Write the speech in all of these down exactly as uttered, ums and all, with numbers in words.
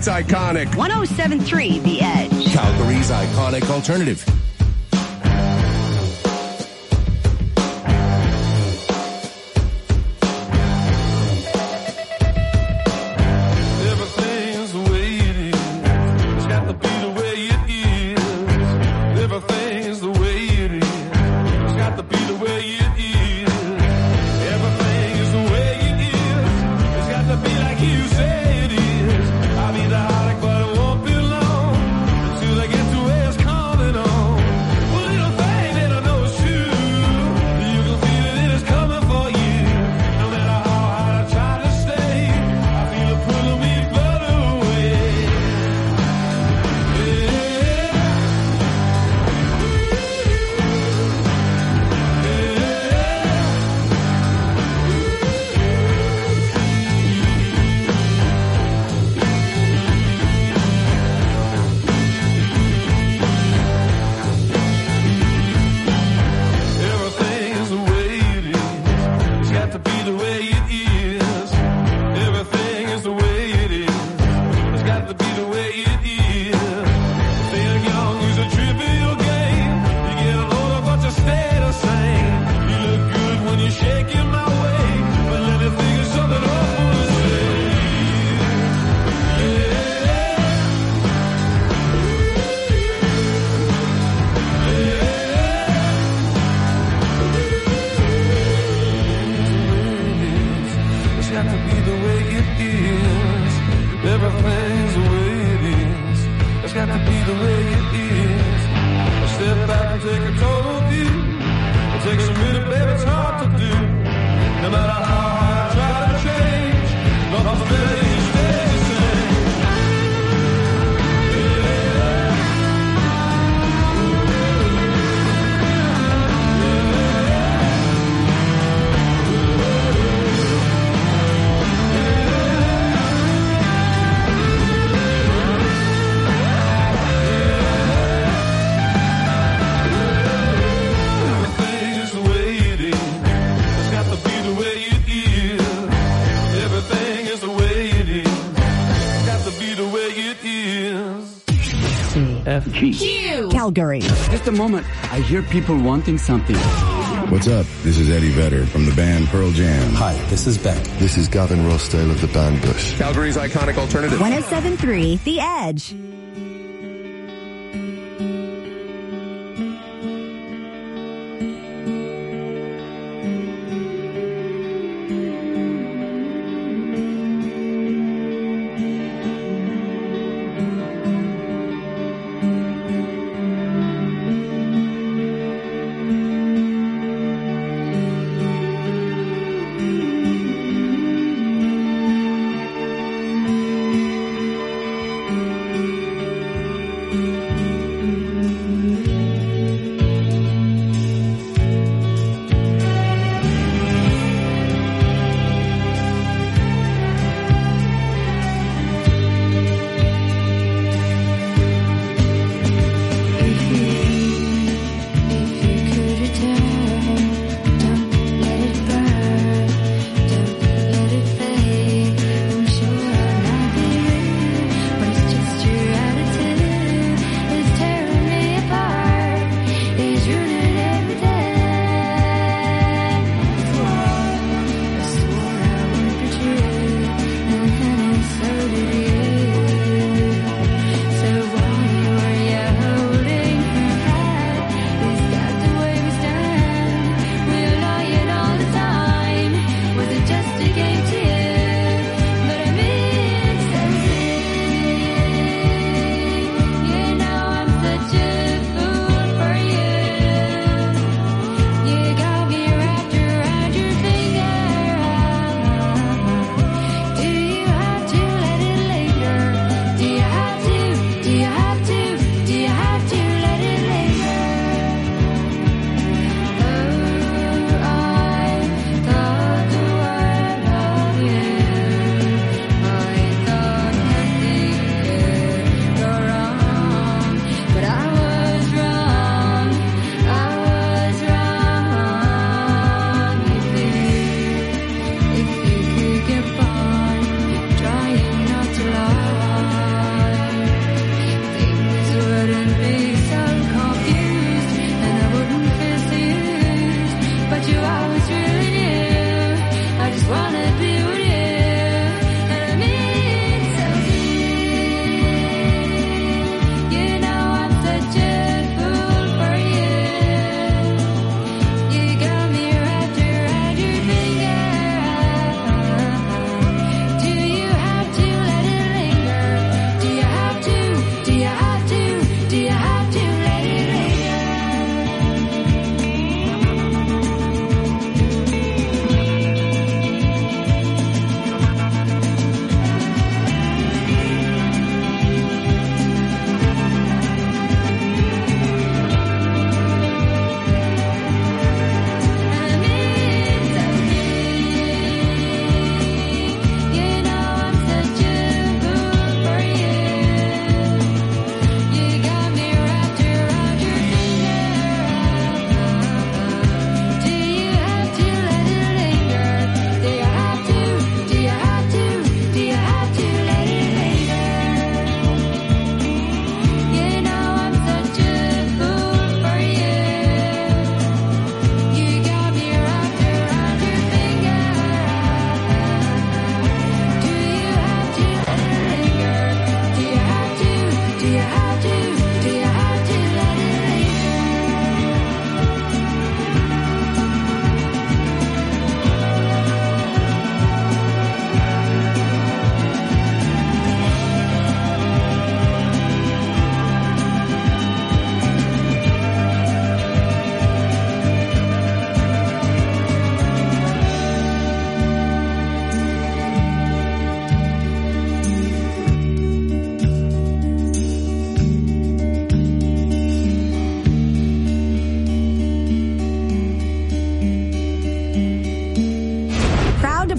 It's iconic. one oh seven three The Edge. Calgary's iconic alternative. Q. Calgary. Just a moment. I hear people wanting something. What's up? This is Eddie Vedder from the band Pearl Jam. Hi, this is Beck. This is Gavin Rossdale of the band Bush. Calgary's iconic alternative. one oh seven three The Edge.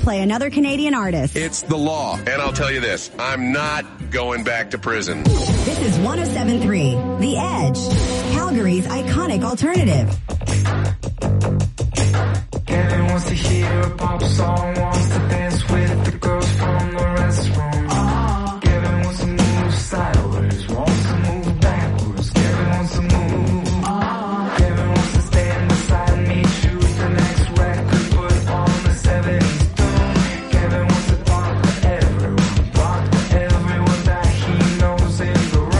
play another Canadian artist. It's the law. And I'll tell you this, I'm not going back to prison. This is one oh seven point three The Edge, Calgary's iconic alternative. Kevin wants to hear a pop song, wants to dance with the girls from the restroom. Uh-huh. Kevin wants to move sideways, wants to move backwards. Kevin wants to move. Uh-huh. Kevin wants to stand beside me, choose the next record, put on the seventies tune. Kevin wants to talk to everyone, talk to everyone that he knows in the room.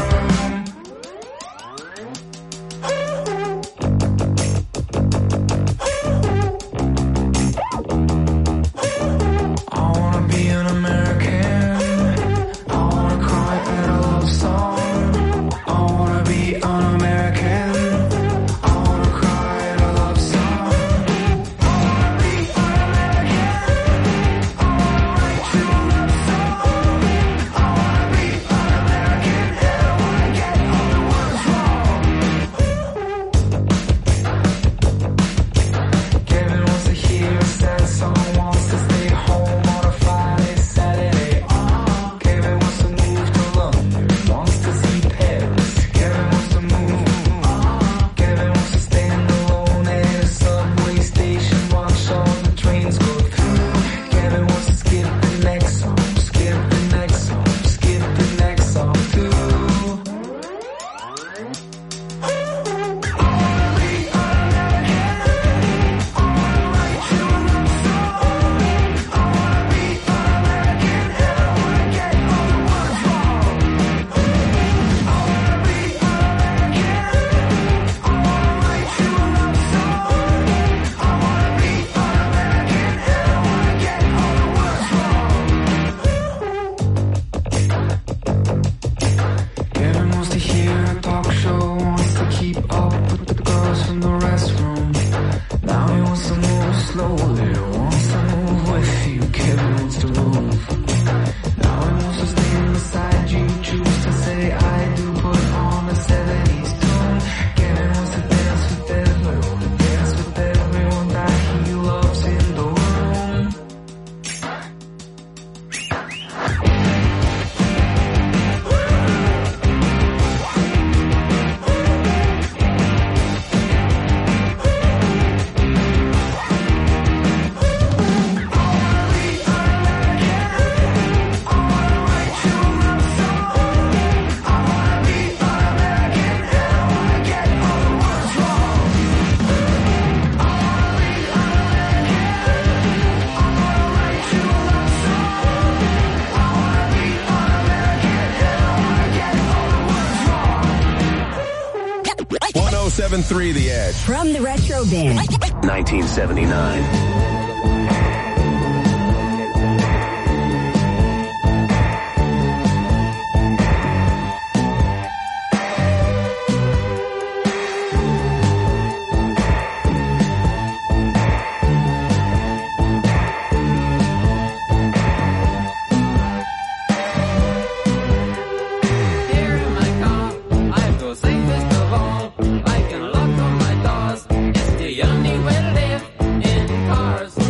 one oh seven point three The Edge. From the Retro Bin. nineteen seventy-nine. Safest of all, I can lock all my doors. It's the only way to live in cars.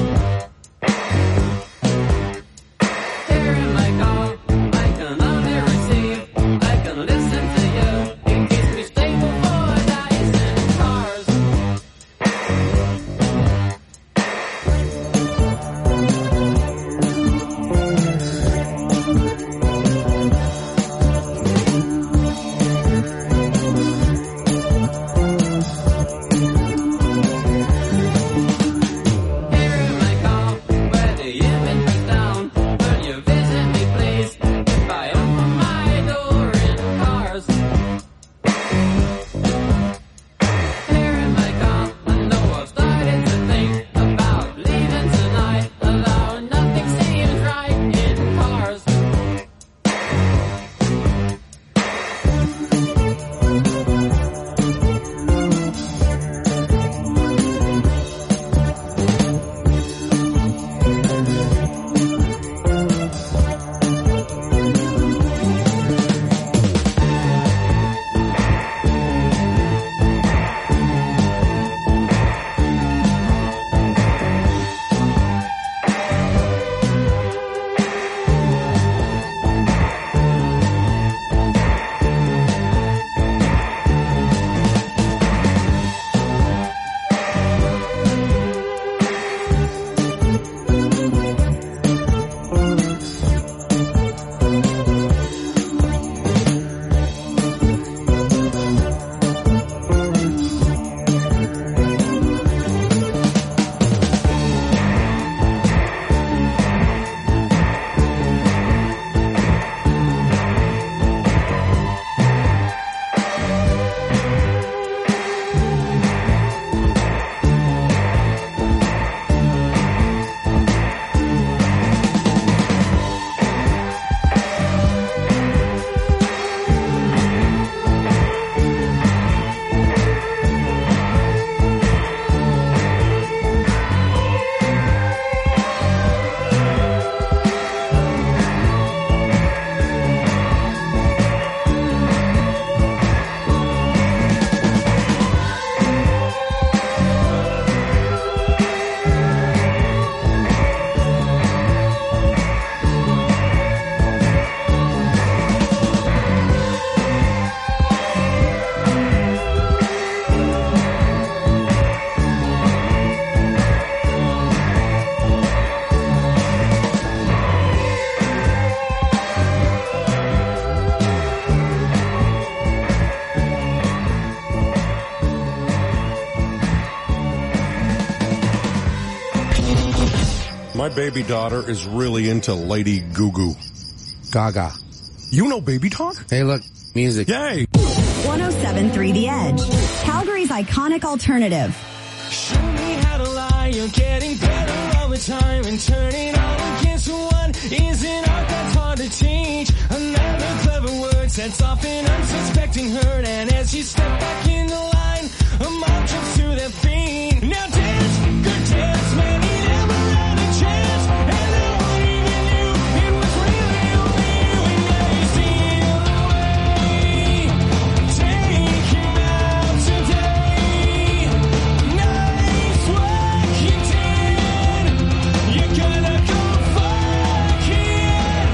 My baby daughter is really into Lady Goo Goo Gaga. You know baby talk? Hey, look, music. Yay! one oh seven point three The Edge, Calgary's iconic alternative. Show me how to lie, you're getting better all the time, and turning all against one is an art that's hard to teach. Another clever word sets off an unsuspecting hurt, and as you step back in the line, a mob jumps to their feet. Now dance, good dance, man, he never had a chance, and no one even knew it was really only you, and now you steal away. Take him out today. Nice work you did. You're gonna go fuck it.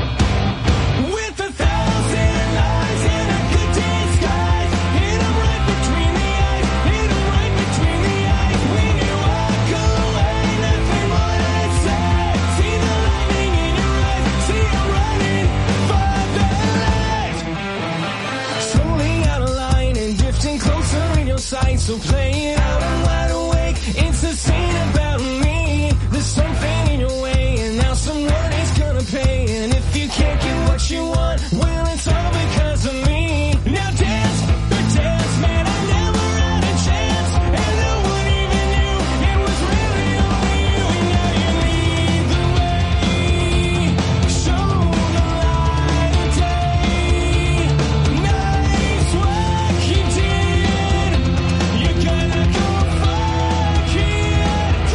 With a thousand lies and a good disguise. Hit 'em right between the eyes. Hit 'em right between the eyes. When you walk away, nothing more to say. See the lightning in your eyes. See you running for the light. Slowly out of line and drifting closer in your sight. So play it out, I'm wide awake. It's the scene about me. There's something in your way, and now someone is gonna pay. And if you can't get what you want, well, it's all because of me. Now dance, but dance, man, I never had a chance, and no one even knew it was really only you. And now you lead the way. Show the light of day. Nice work you did. You're gonna go fuck it.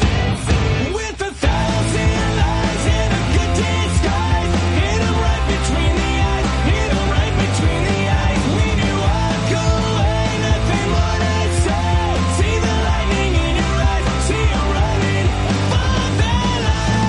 With a thousand lies and a good disguise. Hit 'em right between the eyes. Hit 'em right between the eyes. When you walk away, nothing more to say. See the lightning in your eyes. See you running for their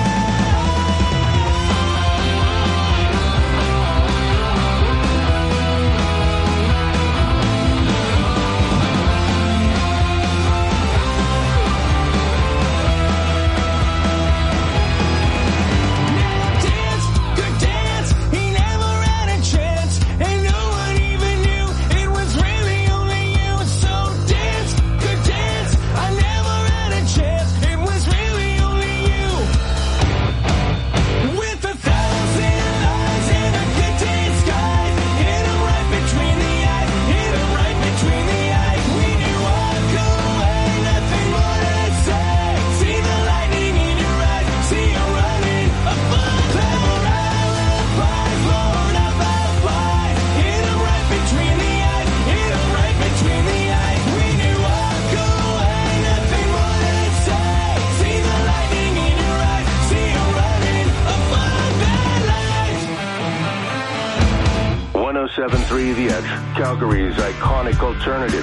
dance, good dance. He never had a chance, and no one even knew it was really only you. So dance, good dance. I never had a chance, it was really only you. With a thousand lies and a good disguise. Hit 'em right between the eyes. Hit 'em right between the eyes. When you walk away, nothing more to say. See the lightning in your eyes. See you running above clever alibis. Lord of alibis. Hit 'em right between the eyes. Hit 'em right between the eyes. When you walk away, nothing more to say. See the lightning in your eyes. See you running above their lives. one oh seven point three The Edge, Calgary's iconic alternative.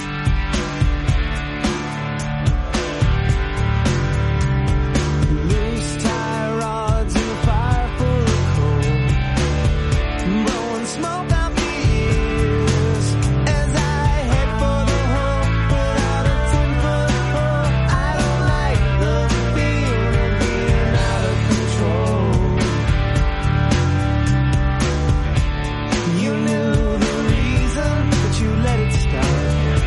Loose tie rods in the fire full of coal, blowing smoke out the ears as I head for the hole. Put out a ten foot hole. I don't like the feeling of being out of control. You knew the reason, but you let it start.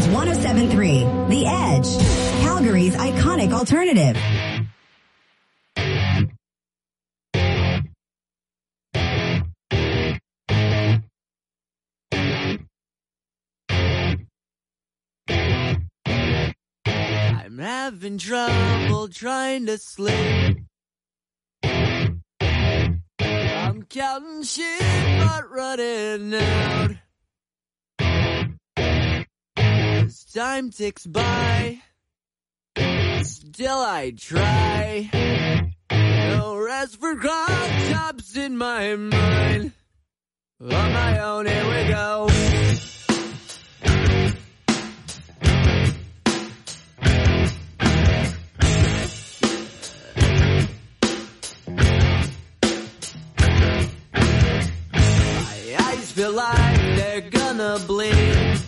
one oh seven point three The Edge, Calgary's iconic alternative. I'm having trouble trying to sleep. I'm counting sheep but running out. As time ticks by, still I try. No rest for cross chops in my mind. On my own, here we go. Feel like they're gonna bleed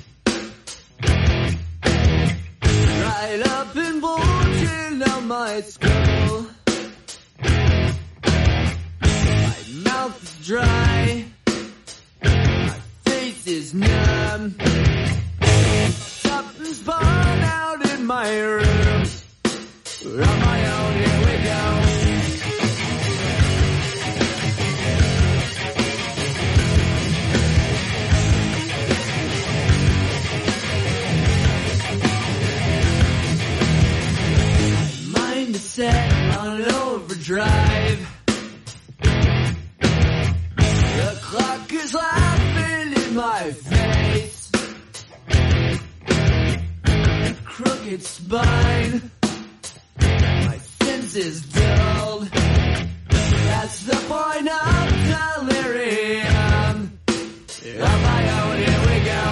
right up and bulging out my skull. My mouth is dry, my face is numb. Something's spun out in my room. On my own, here we go. Set on overdrive. The clock is laughing in my face. Crooked spine. My senses dulled. That's the point of delirium. On my own, here we go.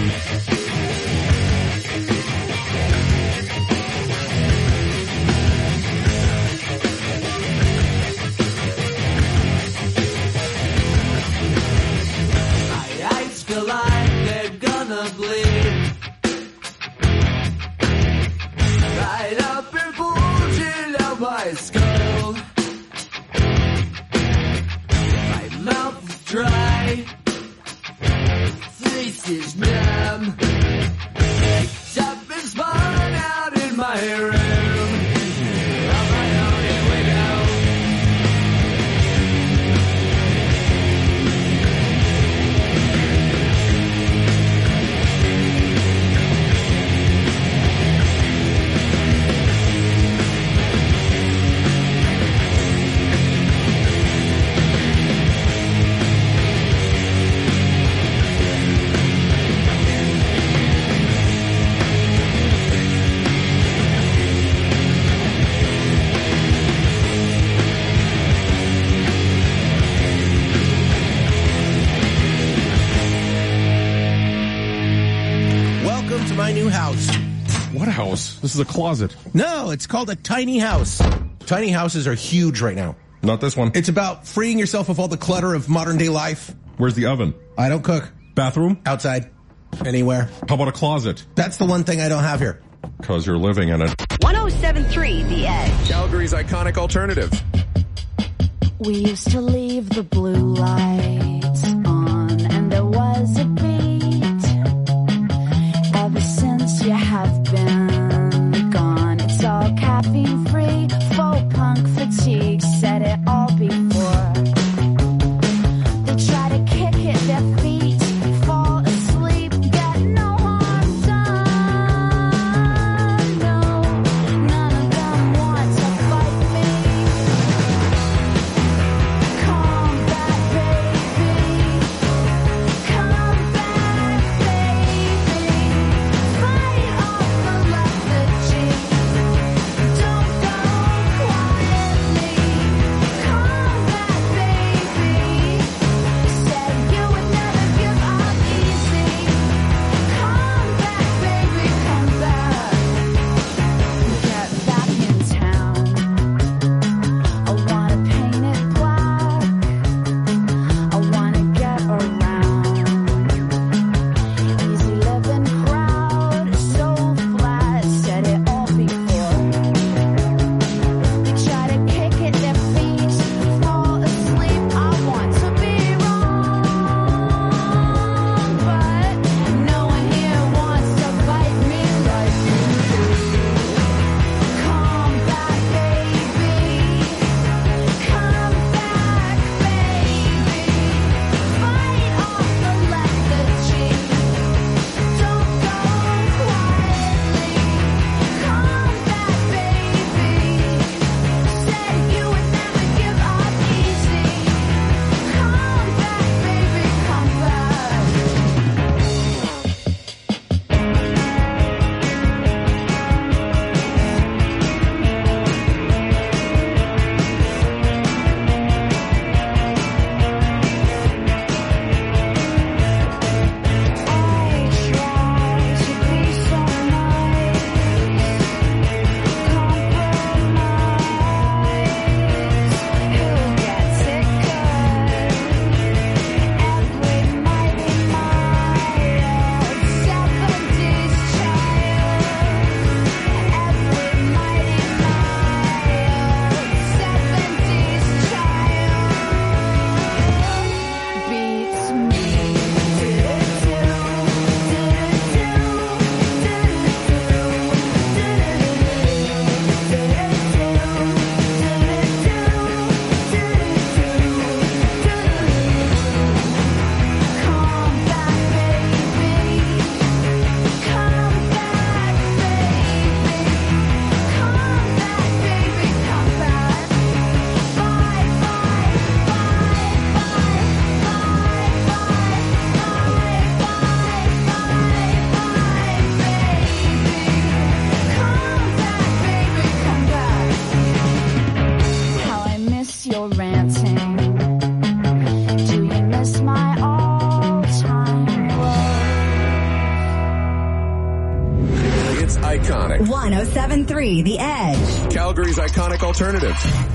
Feel like they're gonna bleed right up and bulging out my skull. My mouth is dry, face is numb. Something's spun out in my room. On my own, here we go. My new house. What house? This is a closet. No, it's called a tiny house. Tiny houses are huge right now. Not this one. It's about freeing yourself of all the clutter of modern day life. Where's the oven? I don't cook. Bathroom? Outside. Anywhere. How about a closet? That's the one thing I don't have here. Because you're living in it. one oh seven point three The Edge, Calgary's iconic alternative. We used to leave the blue lights on, and there was a beat. Ever since you have been gone, it's all caffeine free, faux punk fatigue, said it all before. They try to kick at their feet, fall asleep, get no harm done. No, none of them want to fight me. Come back, baby. Come back, baby. Fight off iconic. one oh seven point three The Edge. Calgary's iconic alternative.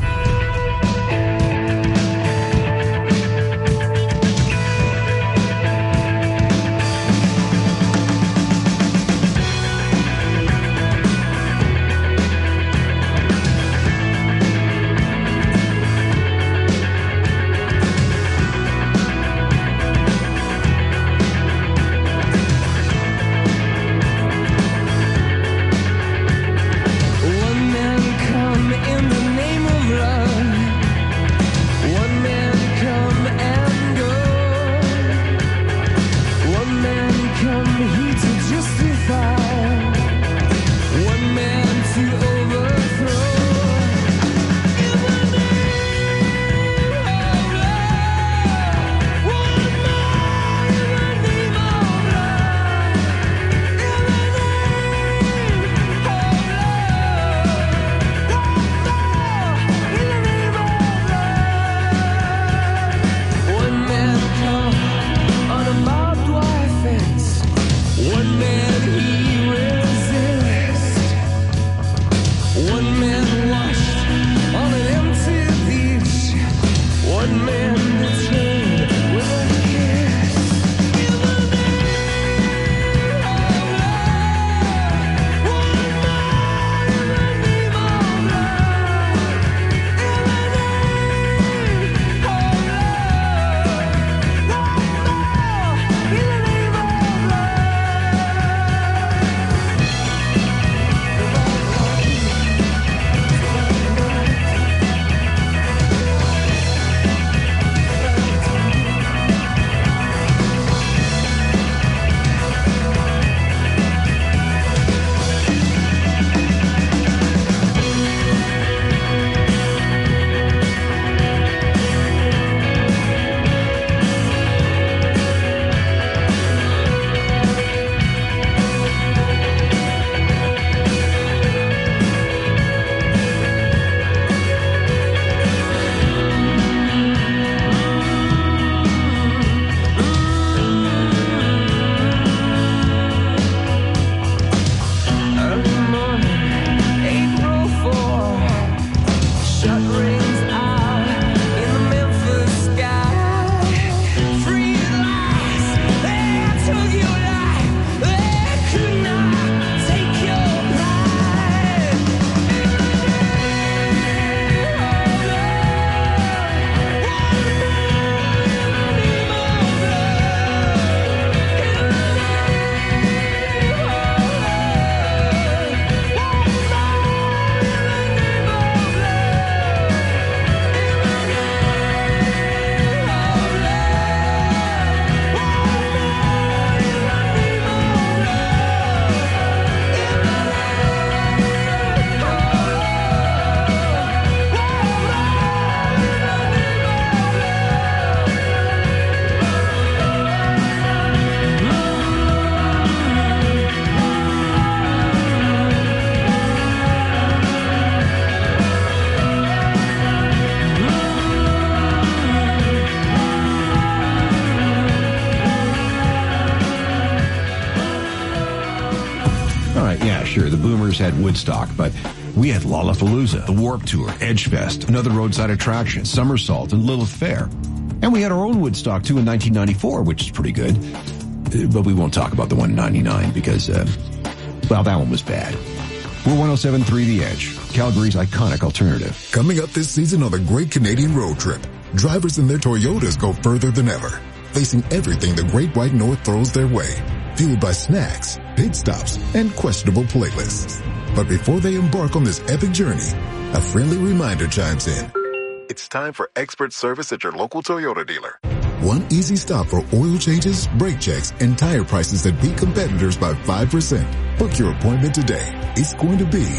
Sure, the Boomers had Woodstock, but we had Lollapalooza, the Warped Tour, Edgefest, another roadside attraction, Somersault, and Lilith Fair. And we had our own Woodstock, too, in nineteen ninety-four, which is pretty good. Uh, but we won't talk about the one in ninety-nine because, uh, well, that one was bad. We're one oh seven point three The Edge, Calgary's iconic alternative. Coming up this season on the Great Canadian Road Trip, drivers in their Toyotas go further than ever, facing everything the Great White North throws their way, fueled by snacks, pit stops, and questionable playlists. But before they embark on this epic journey, a friendly reminder chimes in. It's time for expert service at your local Toyota dealer. One easy stop for oil changes, brake checks, and tire prices that beat competitors by five percent. Book your appointment today. It's going to be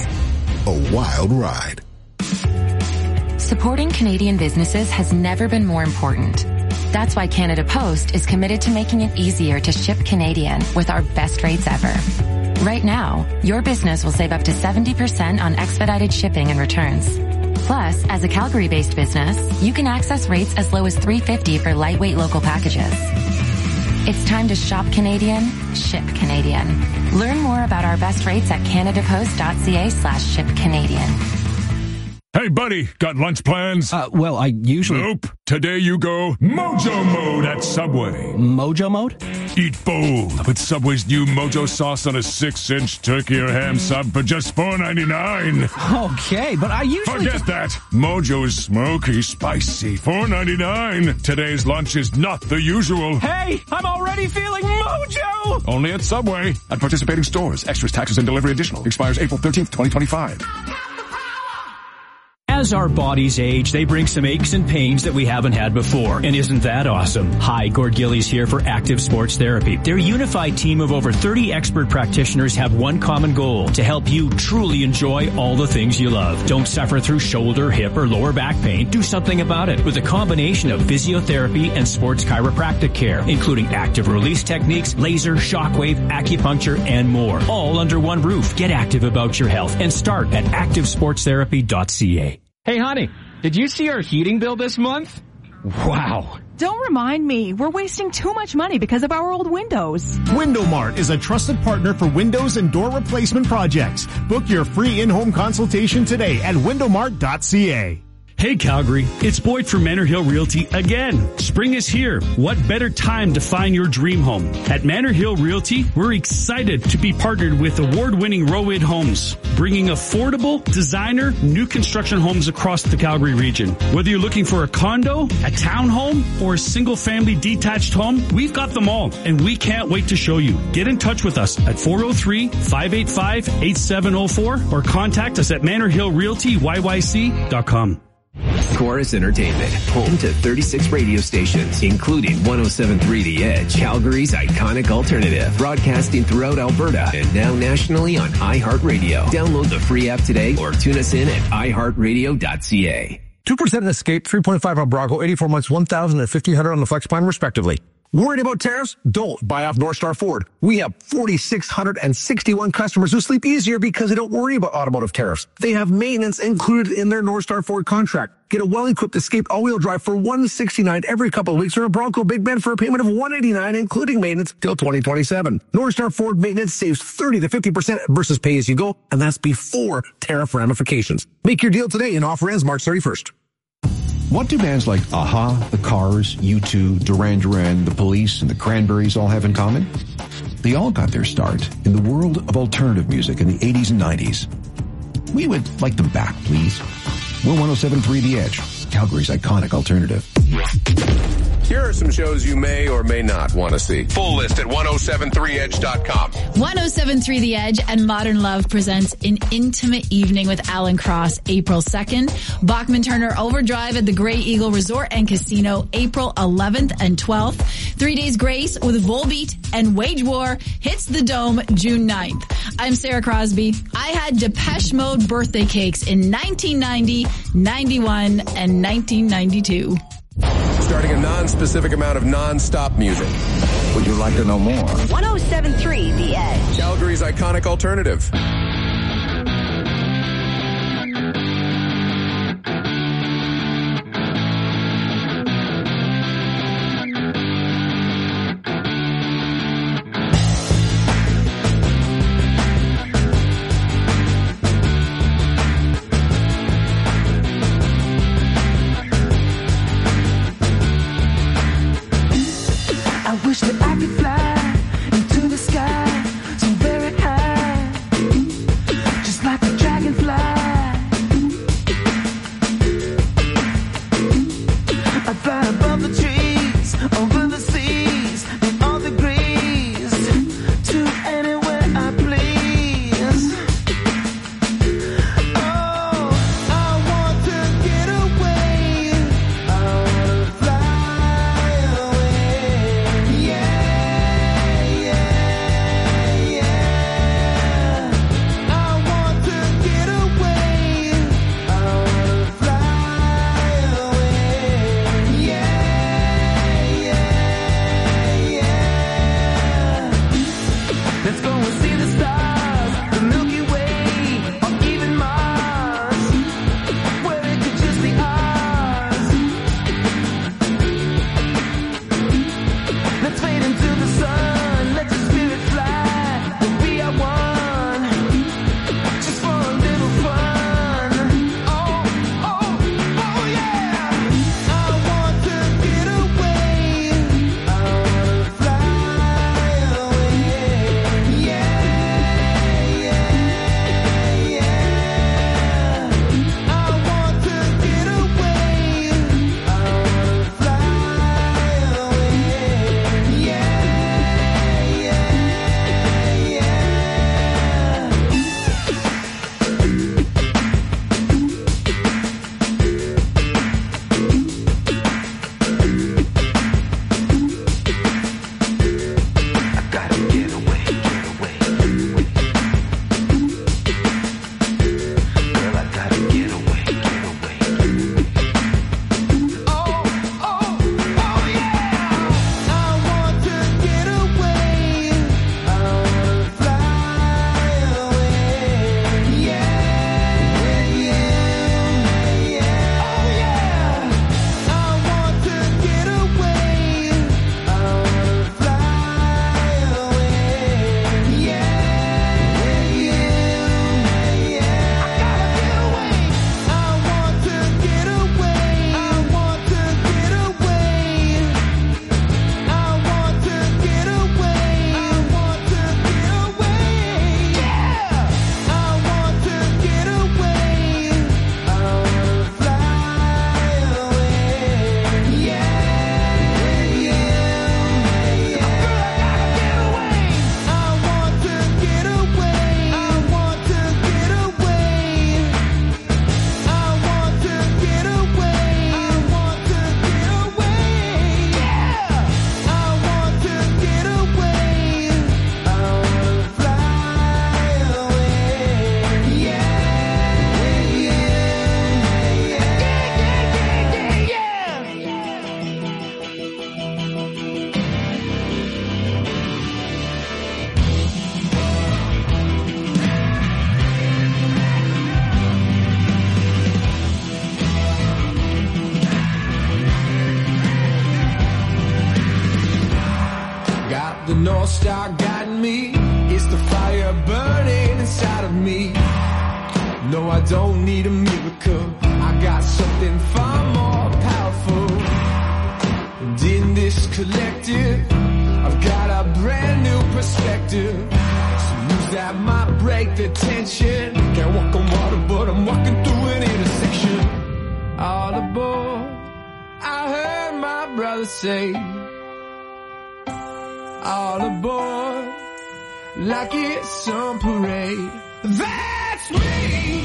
a wild ride. Supporting Canadian businesses has never been more important. That's why Canada Post is committed to making it easier to ship Canadian with our best rates ever. Right now, your business will save up to seventy percent on expedited shipping and returns. Plus, as a Calgary-based business, you can access rates as low as three dollars and fifty cents for lightweight local packages. It's time to shop Canadian, ship Canadian. Learn more about our best rates at canadapost.ca slash ship Canadian. Hey, buddy, got lunch plans? Uh, well, I usually... Nope. Today you go Mojo Mode at Subway. Mojo Mode? Eat bold with Subway's new Mojo sauce on a six-inch turkey or ham sub for just four ninety-nine. Okay, but I usually... Forget just... that. Mojo is smoky, spicy, four ninety-nine. Today's lunch is not the usual. Hey, I'm already feeling Mojo! Only at Subway. At participating stores. Extras, taxes, and delivery additional. Expires April thirteenth, twenty twenty-five. As our bodies age, they bring some aches and pains that we haven't had before. And isn't that awesome? Hi, Gord Gillies here for Active Sports Therapy. Their unified team of over thirty expert practitioners have one common goal: to help you truly enjoy all the things you love. Don't suffer through shoulder, hip, or lower back pain. Do something about it with a combination of physiotherapy and sports chiropractic care, including active release techniques, laser, shockwave, acupuncture, and more. All under one roof. Get active about your health and start at active sports therapy dot c a. Hey, honey, did you see our heating bill this month? Wow. Don't remind me. We're wasting too much money because of our old windows. Window Mart is a trusted partner for windows and door replacement projects. Book your free in-home consultation today at window mart dot c a. Hey Calgary, it's Boyd from Manor Hill Realty again. Spring is here. What better time to find your dream home? At Manor Hill Realty, we're excited to be partnered with award-winning Rowid Homes, bringing affordable, designer, new construction homes across the Calgary region. Whether you're looking for a condo, a townhome, or a single-family detached home, we've got them all, and we can't wait to show you. Get in touch with us at four oh three, five eight five, eight seven oh four or contact us at manor hill realty y y c dot com. Chorus Entertainment, home to thirty-six radio stations, including one oh seven point three The Edge, Calgary's iconic alternative, broadcasting throughout Alberta and now nationally on iHeartRadio. Download the free app today or tune us in at i heart radio dot c a. two percent in Escape, three point five on Bronco, eighty-four months, one thousand and fifteen hundred on the Flex Plan, respectively. Worried about tariffs? Don't buy off North Star Ford. We have four thousand six hundred sixty-one customers who sleep easier because they don't worry about automotive tariffs. They have maintenance included in their North Star Ford contract. Get a well-equipped Escape all-wheel drive for one hundred sixty-nine dollars every couple of weeks, or a Bronco Big Bend for a payment of one hundred eighty-nine dollars, including maintenance, till twenty twenty-seven. North Star Ford maintenance saves thirty to fifty percent versus pay-as-you-go, and that's before tariff ramifications. Make your deal today, and offer ends March thirty-first. What do bands like A-ha, The Cars, U two, Duran Duran, The Police, and The Cranberries all have in common? They all got their start in the world of alternative music in the eighties and nineties. We would like them back, please. We're one oh seven point three The Edge, Calgary's iconic alternative. Here are some shows you may or may not want to see. Full list at ten seventy-three edge dot com. ten seventy-three The Edge and Modern Love presents An Intimate Evening with Alan Cross, April second. Bachman Turner Overdrive at the Grey Eagle Resort and Casino, April eleventh and twelfth. Three Days Grace with Volbeat and Wage War hits the Dome June ninth. I'm Sarah Crosby. I had Depeche Mode birthday cakes in nineteen ninety, ninety-one, and nineteen ninety-two. Starting a non-specific amount of non-stop music. Would you like to know more? ten seventy-three The Edge. Calgary's iconic alternative. I wish that I could fly into the sky so very high. North Star guiding me. It's the fire burning inside of me. No, I don't need a miracle. I got something far more powerful. And in this collective, I've got a brand new perspective. Some news that might break the tension. Can't walk on water, but I'm walking through an intersection. All aboard, I heard my brother say. All aboard, like it's some parade. That's me.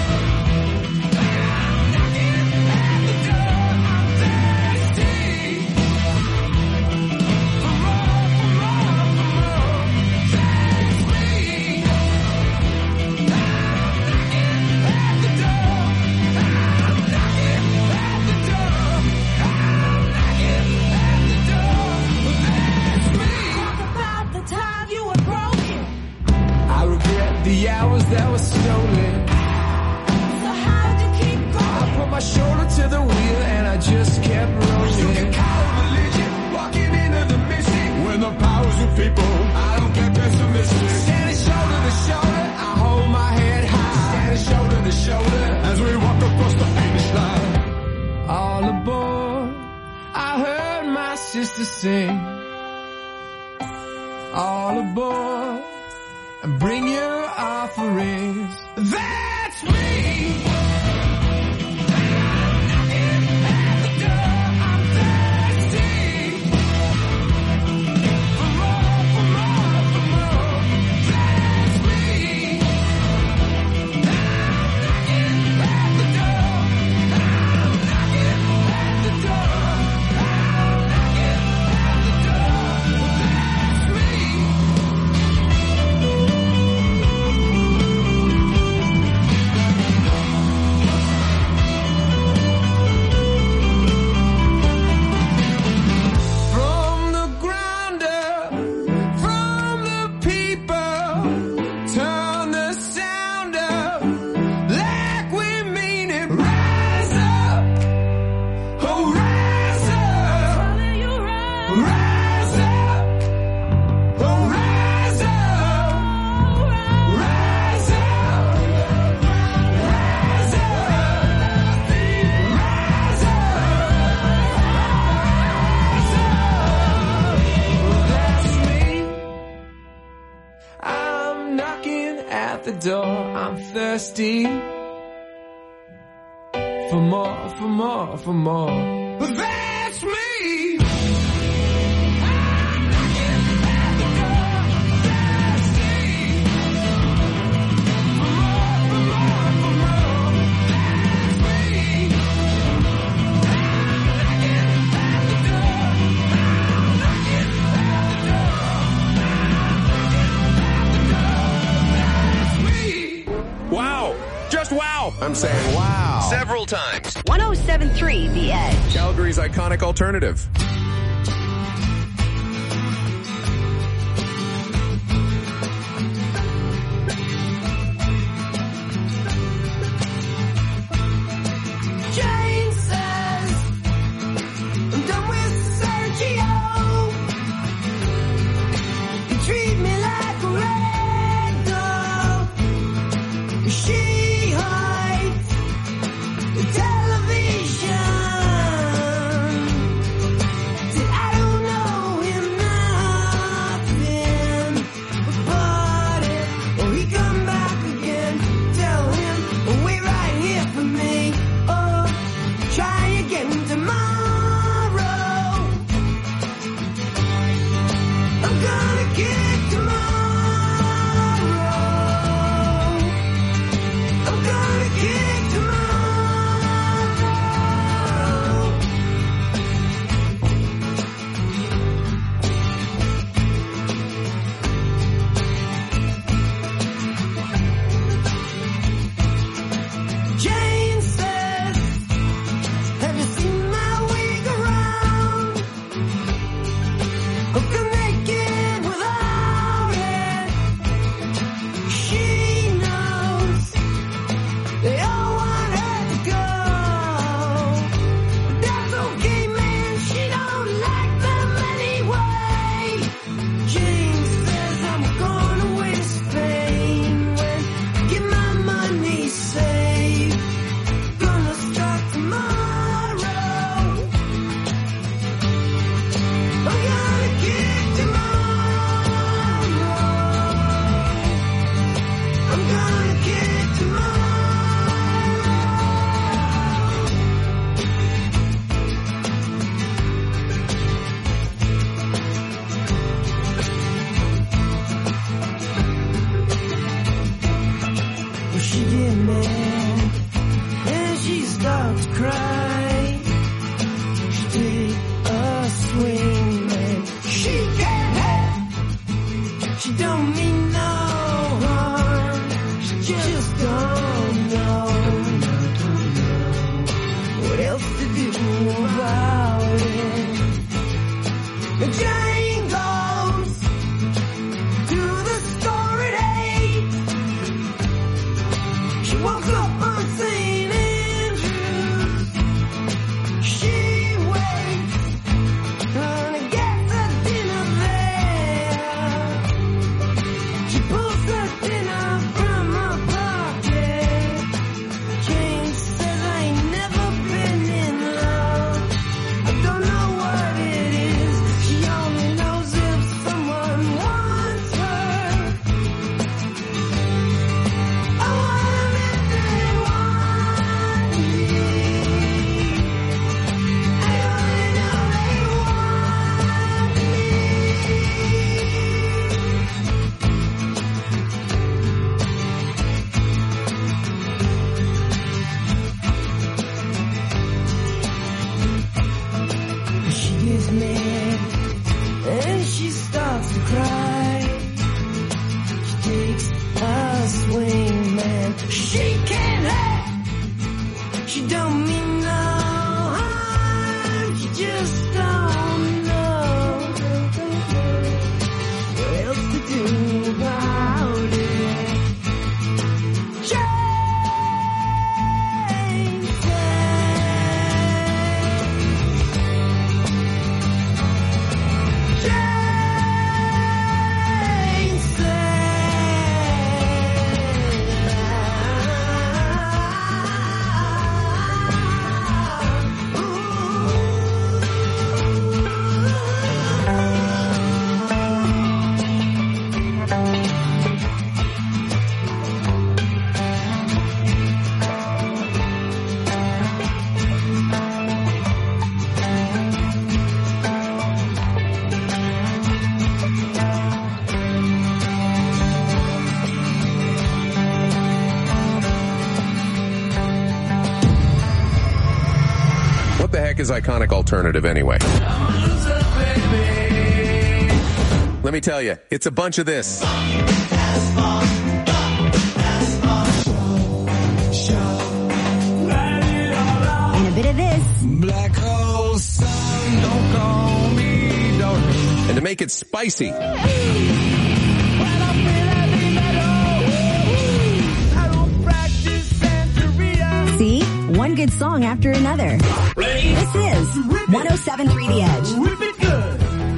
The hours that were stolen. So how'd you keep going? I put my shoulder to the wheel and I just kept rolling. You can call it religion, walking into the mystic. When the power's with people, I don't get pessimistic. Standing shoulder to shoulder, I hold my head high. Standing shoulder to shoulder, as we walk across the finish line. All aboard, I heard my sister sing. All aboard, and bring your offerings. That's me. Door, I'm thirsty for more, for more, for more. That's me. I'm knocking at the door, thirsty for more, for more, for more. That's me. I'm knocking at the door. I'm knocking at the door. I'm knocking at the door. Wow. Just wow. I'm saying wow. Several times. one oh seven point three The Edge. Calgary's iconic alternative. Jane says, I'm done with Sergio. You treat me like a rag doll. She hides the television. She get mad and she starts to cry. She take a swing and she can't have. She don't mean no harm. She just don't know what else to do about it. The Jane goes to the store at eight. She woke up on Saint Andrews. She waits and gets her dinner there. She pulls her dinner from her pocket. Jane says I ain't never been in love. I don't know what it is. She only knows if someone wants her. I want them if they want me. I only know they want me. She gets mad and she starts to cry. She takes a swing, man. She can't have. She don't mean no harm. She just don't know what else to do about it. Jane Jane What the heck is Iconic Alternative anyway? Let me tell you, it's a bunch of this. And a bit of this. Black hole sun, don't call me darling. And to make it spicy, See? One good song after another. This is one oh seven point three The Edge. Whip it good.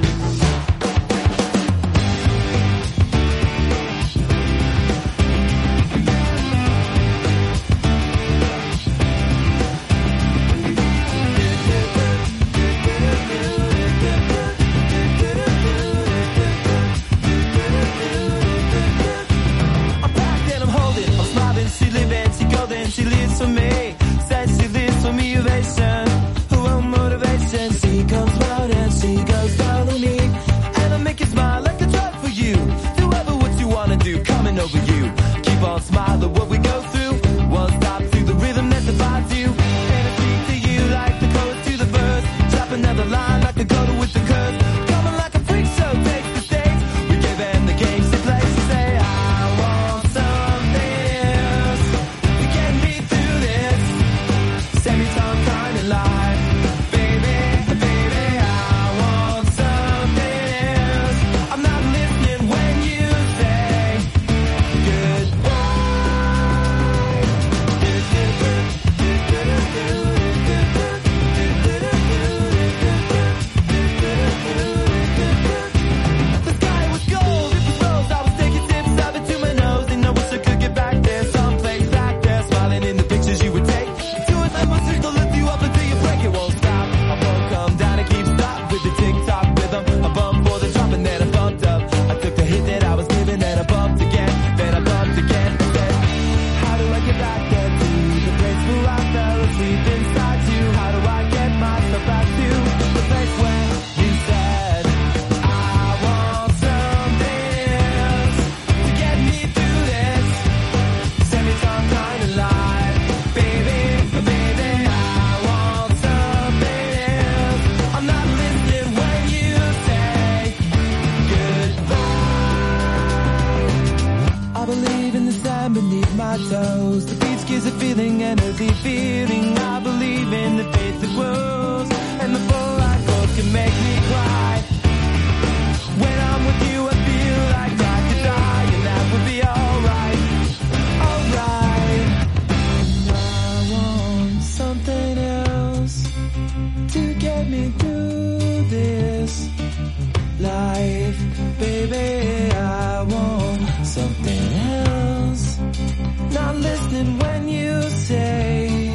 I'm packed and I'm holding, I'm smiling, she living, she golden, she lives for me. Says she lives for me, ovation, who won't motivation. She comes round and she goes down on me, and I make you smile like a drug for you. Do ever what you wanna do, coming over you. Keep on smiling what we go through. One stop to the rhythm that divides you, and I speak to you like the chorus to the verse. Drop another line like a go with the curse. Coming like a freak show, takes the stage. We give in the games to play. She say, I want something else to get me through this semi-time kind of life. Baby, baby, I want something else. I'm not listening when you say goodbye. my toes. The beach gives a feeling, and a deep feeling. I believe in the faith that grows, and the full life goals can make me cry. When I'm with you, I feel like I could die, and that would be alright, alright. And I want something else to get me through this life, baby. I want something else. Not listening when you say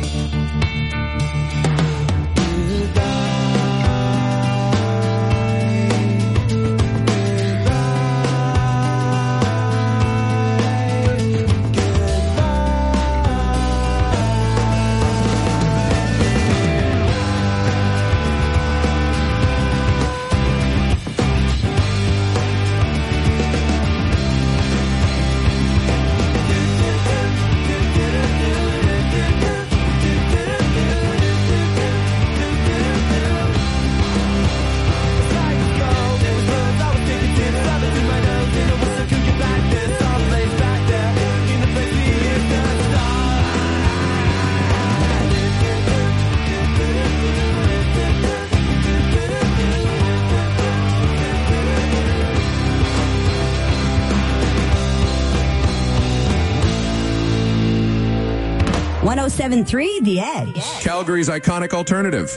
one oh seven point three The Edge. Calgary's iconic alternative.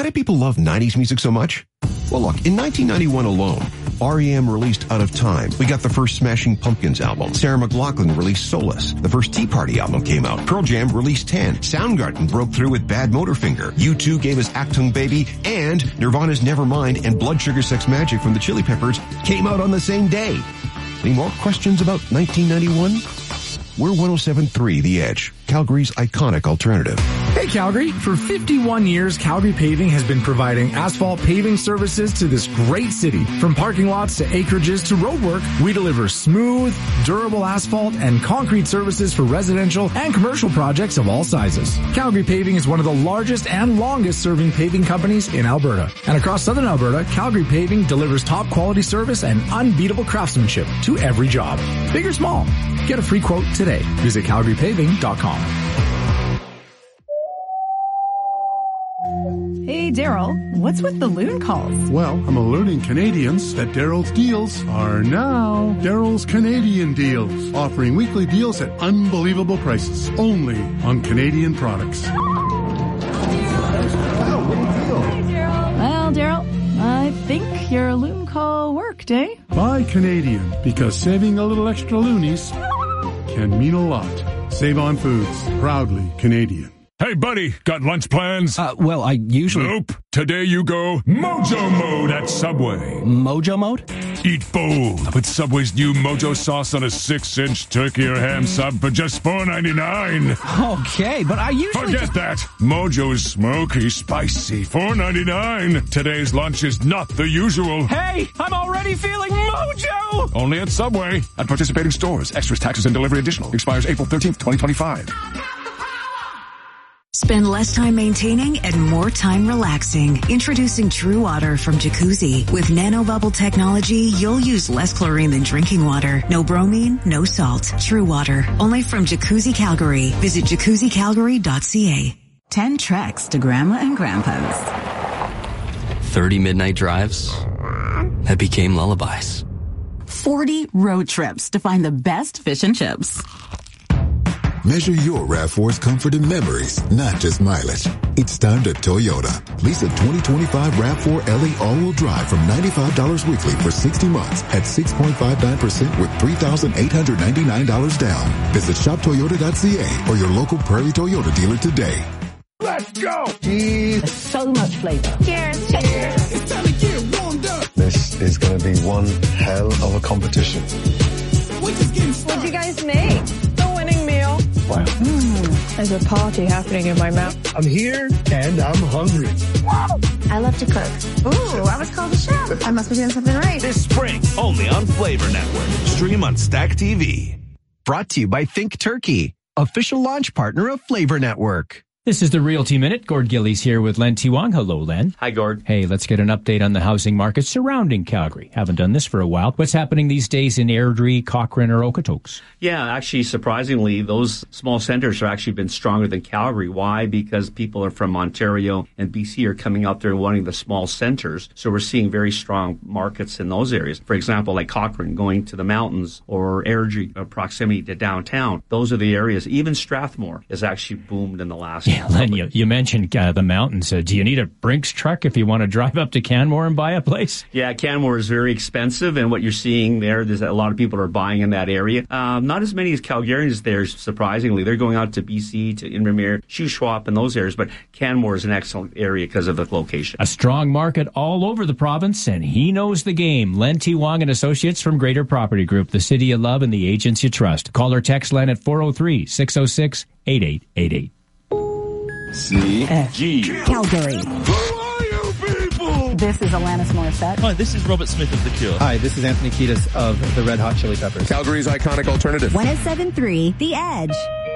do people love nineties music so much? Well, look, in nineteen ninety-one alone, R E M released Out of Time. We got the first Smashing Pumpkins album. Sarah McLachlan released Solace. The first Tea Party album came out. Pearl Jam released ten. Soundgarden broke through with Bad Motorfinger. U two gave us Achtung Baby. And Nirvana's Nevermind and Blood Sugar Sex Magic from the Chili Peppers came out on the same day. Any more questions about nineteen ninety-one? We're one oh seven point three The Edge, Calgary's iconic alternative. Hey Calgary, for fifty-one years, Calgary Paving has been providing asphalt paving services to this great city. From parking lots to acreages to roadwork, we deliver smooth, durable asphalt and concrete services for residential and commercial projects of all sizes. Calgary Paving is one of the largest and longest serving paving companies in Alberta. And across southern Alberta, Calgary Paving delivers top quality service and unbeatable craftsmanship to every job. Big or small, get a free quote today. Visit calgary paving dot com. Hey, Daryl, what's with the loon calls? Well, I'm alerting Canadians that Daryl's deals are now Daryl's Canadian Deals, offering weekly deals at unbelievable prices, only on Canadian products. Well, Daryl, I think your loon call worked, eh? Buy Canadian, because saving a little extra loonies can mean a lot. Save on Foods, proudly Canadian. Hey, buddy, got lunch plans? Uh, well, I usually... Nope. Today you go Mojo Mode at Subway. Mojo Mode? Eat bold with Subway's new Mojo sauce on a six-inch turkey or ham sub for just four ninety-nine. Okay, but I usually... Forget that. Mojo's smoky, spicy, four ninety-nine. Today's lunch is not the usual. Hey, I'm already feeling mojo! Only at Subway. At participating stores. Extras, taxes, and delivery additional. Expires April thirteenth, twenty twenty-five. Spend less time maintaining and more time relaxing. Introducing True Water from Jacuzzi. With nanobubble technology, you'll use less chlorine than drinking water. No bromine, no salt. True Water. Only from Jacuzzi Calgary. Visit jacuzzi calgary dot c a. Ten treks to Grandma and Grandpa's. Thirty midnight drives that became lullabies. Forty road trips to find the best fish and chips. Measure your RAV four's comfort and memories, not just mileage. It's time to Toyota. Lease a twenty twenty-five RAV four L E all-wheel drive from ninety-five dollars weekly for sixty months at six point five nine percent with three thousand eight hundred ninety-nine dollars down. Visit shop toyota dot c a or your local Prairie Toyota dealer today. Let's go! Cheese. So much flavor. Cheers. Cheers. It's time to get warmed up. This is going to be one hell of a competition. What'd you guys make? The winning meal. Wow. Mm, there's a party happening in my mouth. I'm here and I'm hungry. Wow. I love to cook. Ooh, I was called a chef. I must be doing something right. This spring, only on Flavor Network. Stream on Stack T V. Brought to you by Think Turkey, official launch partner of Flavor Network. This is the Realty Minute. Gord Gillies here with Len Tiwong. Hello, Len. Hi, Gord. Hey, let's get an update on the housing market surrounding Calgary. Haven't done this for a while. What's happening these days in Airdrie, Cochrane, or Okotoks? Yeah, actually, surprisingly, those small centers have actually been stronger than Calgary. Why? Because people are from Ontario and B C are coming out there and wanting the small centers. So we're seeing very strong markets in those areas. For example, like Cochrane going to the mountains or Airdrie, uh, proximity to downtown. Those are the areas. Even Strathmore has actually boomed in the last year. Yeah, Len, you, you mentioned uh, the mountains. Uh, do you need a Brinks truck if you want to drive up to Canmore and buy a place? Yeah, Canmore is very expensive, and what you're seeing there is that a lot of people are buying in that area. Um, not as many as Calgarians there, surprisingly. They're going out to B C, to Invermere, Shuswap, and those areas, but Canmore is an excellent area because of the location. A strong market all over the province, and he knows the game. Len Tiwong and Associates from Greater Property Group, the city you love and the agents you trust. Call or text Len at four oh three, six oh six, eight eight eight eight. C G Calgary. Who are you people? This is Alanis Morissette. Hi, this is Robert Smith of The Cure. Hi, this is Anthony Kiedis of the Red Hot Chili Peppers. Calgary's iconic alternative. one oh seven point three The Edge.